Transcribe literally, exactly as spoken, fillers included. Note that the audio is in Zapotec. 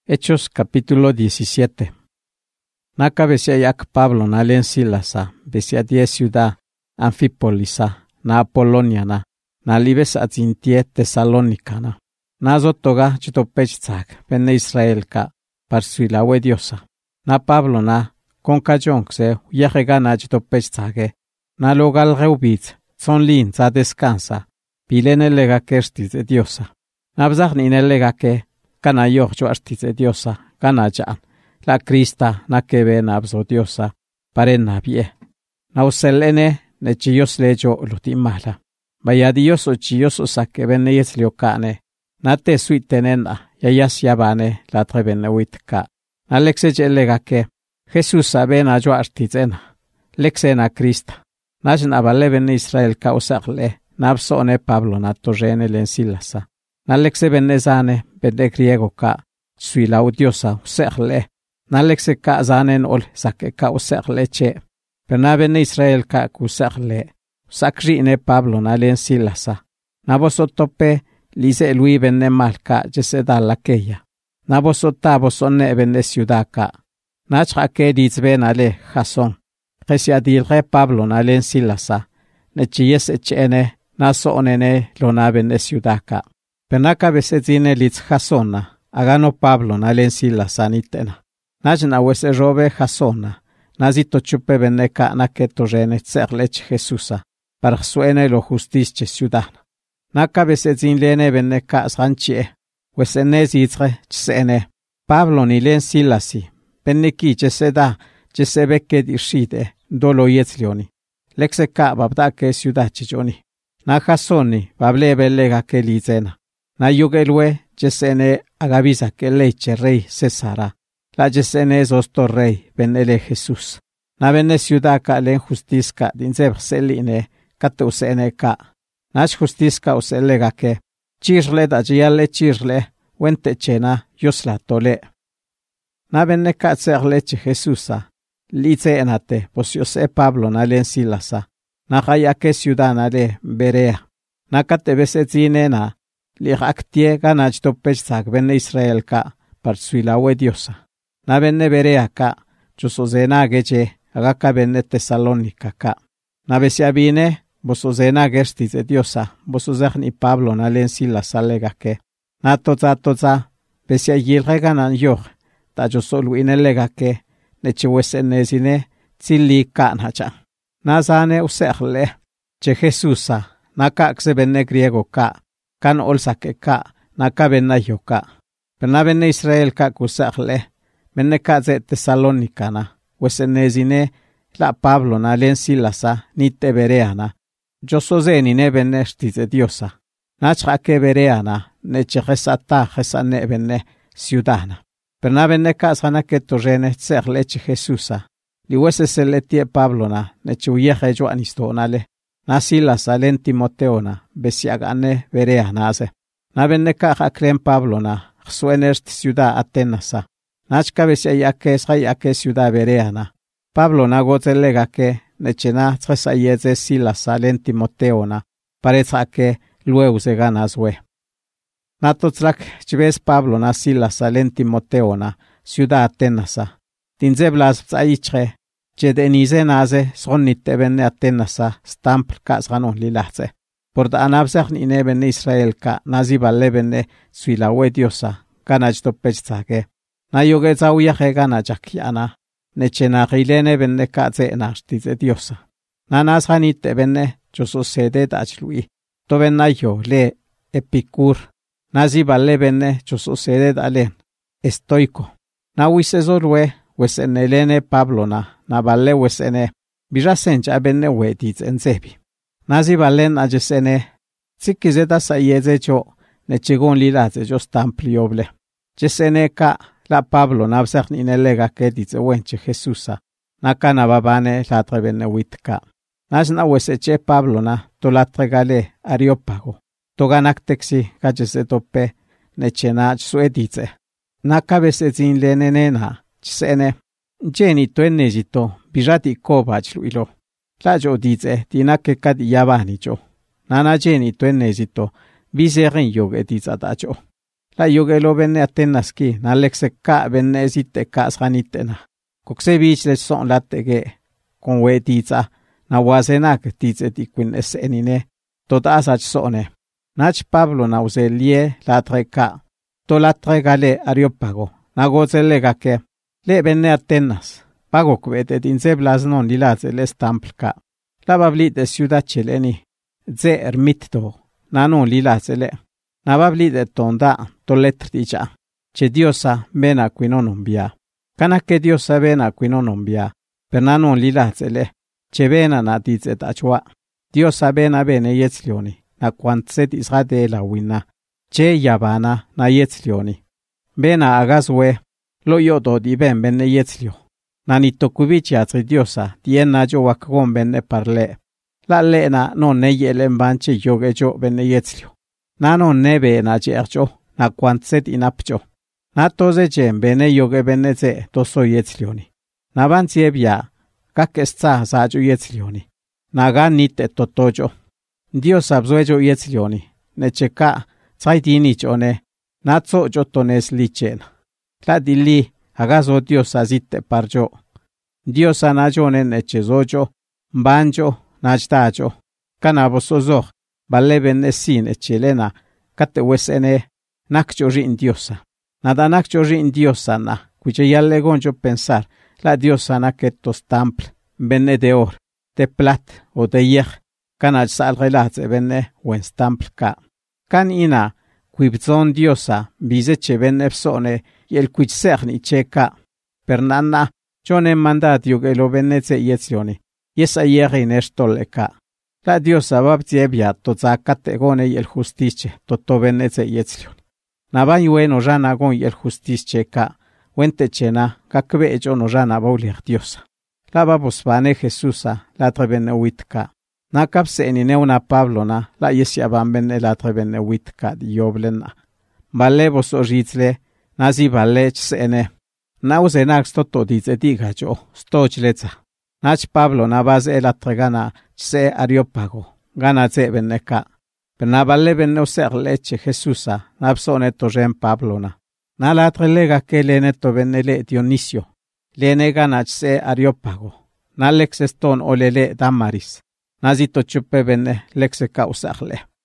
Hechos capítulo diecisiete. Naka besia yak Pablo na len Silasa, besia die ciudad Anfipolisa, na Apolonia na, na libes atzintie Tesalónica na. Na zotoga chitopechtzak, bene Israel ka, parsuilawe diosa. Na Pablo na, concajonkse, uyajega na chitopechtzake, na logal reubitz, son lin za descansa, pilene lega kerstis de diosa. Na bzak nine lega ke, kana yoh jo artis de diosa, kana jaan, la Krista na kebe na abzo diosa, pare na bie. Na uselene, ne chiyos lejo lutimala. Vaya dios o chiyos o sakeben yes liokane. Na te suitenena, ya yas yabane, la trebene witka. Na lexe jelega ke, Jesus sabe na jo artizena. Lexe na Krista. Na jna baleben Israel ka usakle, na absone Pablo na torrene len Silasa. Na lexe benezane, bende griego ka, suila udiosa usakle. Na lexe ka zanen ol sake ka usakle che. Per na bene Israel ka usakle. Sakrine Pablo na len Silasa. Na bosotope, lise lui benne malka jese dalla keya. Na bosota bosone benne ciudaka. Na chake dizbe na le Jason. Jesia dilre Pablo na len Silasa. Ne chiyes echene na soonene lo na benne ciudaka. Penaka besetine litz Jasona. Agano Pablo na len Silasa nitena. Najna wese robe Jasona. Nazito chupe benne ka na keto rene tserlech Jesusa. Para suene lo justice ciudadana. Naka besetzin lene benne ka sanchie, wesene zitre chsene. Pablo ni len Silasi, benne ki cheseda, chesebeke dirshide, dolo yetzlioni. Lexe ka babda ke ciudad chichoni. Na Jasoni, bable belega ke lizena. Na yugelwe, chesene agavisa ke leche rey Cesara. La chesene zosto rey, benele Jesús. Na benne ciudad ka len justiska dinzeb seline, kate usene ka. Nash justiska uselega ke, chirle da jiale chirle, wente chena, yosla tole. Na benne ka tserle che Jesusa, lice enate, pos yose Pablo na len Silasa, na kaya ke ciudad na le Berea. Na kate besetzine na, li aktie ganach topechzak benne Israel ka, parsuilawe diosa. Na benne Berea ka, chusozena geche, agaka benne Tesalónica ka. Na besia bine, bosozena gerstis de diosa, bosozerni Pablo na len Silasa lega ke. Na toza toza, besia yilrega na yoh, ta jo solu ine lega ke, ne chiwesenezine, zili ka nacha. Na zane usekle, che Jesusa, na ka kse benne griego ka, kan olsake ka, na ka benna yo ka. Per na benne Israel ka kusekle, benne ka ze Tesalónica na, wesenezine, la Pablo na len Silasa, ni te bereana. Yo sozeni ne benne shtize diosa. Na chake bereana, ne chesata jesane benne ciudadana. Per na benne kasana ke torrene tserle che Jesusa. Li wese se le tie Pablo na, ne chuyeje jo anistonale. Na Silasa len Timoteona, besiagane bereana se. Na benne kaja creen Pablo na, suenest ciudad Atenasa. Na chka besia yake esra yake ciudad bereana. Pablo na gotelega ke, nechena tresa yeze Silasa len Timoteona, pareza que luego se ganaswe. Natotzlak chves Pablo na Silasa len Timoteona, ciudad Atenasa. Tinzeblas psaichre, che denize naze sonite benne Atenasa, stampl kasganon lilaze. Por da anabzach ni neben Israel ka, naziba lebene suilawe diosa, ganajto pechzake. Na yogeza uyaje ganajakiana. Nechena rilene benne kaze nashtize diosa. Nanas hanite benne joso sede dachlui. To benna yo le epicur. Nazi vale benne joso sede dalen. Estoico. Na wisezorwe wesenelene Pablo na. Na vale wesene. Birasenja benne wedit enzebi. Nazi valen ajesene. Tsikizeta sayeze jo. Nechigon lilaze jo stamplioble. Jesene ka. La Pablo nabzak ni nelega ke dice wenche Jesusa. Na kana babane la trebene witka. Nasna weseche Pablo na to la tregale Areópago. To ganak teksi kajese tope nechena suedice. Na kabese zin lenenena chisene. Jeni to enejito bijati kobach luilo. La jo dice tina ke kad yabani jo. Nana jeni to enejito biserin yoge dice dajo. La yugelo benne Atenas ki na lekseka benne zitte kasganitena. Kokse bich le son latege kon wetiza na wasenak tizet ikwin esenine tot asach sone. Nach Pablo na uselie latreka to latregale Areopago na gozelega ke le benne Atenas pago kwete dinzeblas non lilaze le stamplka. La babli de ciudad cheleni ze ermitto na non lilaze le. Na babli de tonda to letrdicha che Diosa bena qui non ombia. Kana ke Diosa bena qui non ombia. Per na non lilaze le che bena na dizet achwa. Diosa bena bene yetzlioni na quantzet Israel la wina. Che yabana na yetzlioni. Bena agazwe lo yodo di ben bene yetzlio. Na nitokubichi atri Diosa dien na jo wakgon bene parle. La lena non ne yelen banche yoge jo bene yetzlio. Na non nebe na jerjo na quantzet inapjo. Na toze jem bene yoge bene ze toso yetzlioni. Na banziebia kakesta sajo yetzlioni. Na ganite totojo. Dios abzuejo yetzlioni. Ne cheka tsaitini chone. Na tso jotones lichen. La dili agazo Dios azite parjo. Dios anajone ne chezojo. Banjo najtajo. Kanabosozo. Balle benne sin echelena kate wesene nakcho rin Diosa. Nada nakcho rin Diosa na cuche yalle gonjo pensar la Diosa na que tos temple benne de or, de plat o de hier kanaj salrelatze benne wen stample ka. Kan ina quibzon Diosa bizeche benne psone yel quich serni cheka. Per nanna jone mandatio che lo benneze yezioni. Yesa yeri nestoleka. La Diosa babziebia toza kategone y el justice toto beneze yetzlion. Naban yueno jana gon y el justice ka wente chena kakbe ejo no jana baulier Diosa. La babos bane Jesusa la trebene witka. Na kapse ni neuna Pablo na la yesia bambene la trebene witka di yoblena. Balle bos oritzle nazi balle chsene. Na usenax toto dize diga jo stochleza. Nach Pablo na base la tregana se Areopago, gana ze beneka. Per na balle benne user leche Jesusa, na psone tojen Pablo na. Na la trelega ke le neto benele Dionisio, le nega nach se Areopago. Na lex eston olele Damaris, na zito chupe benne lexe causarle.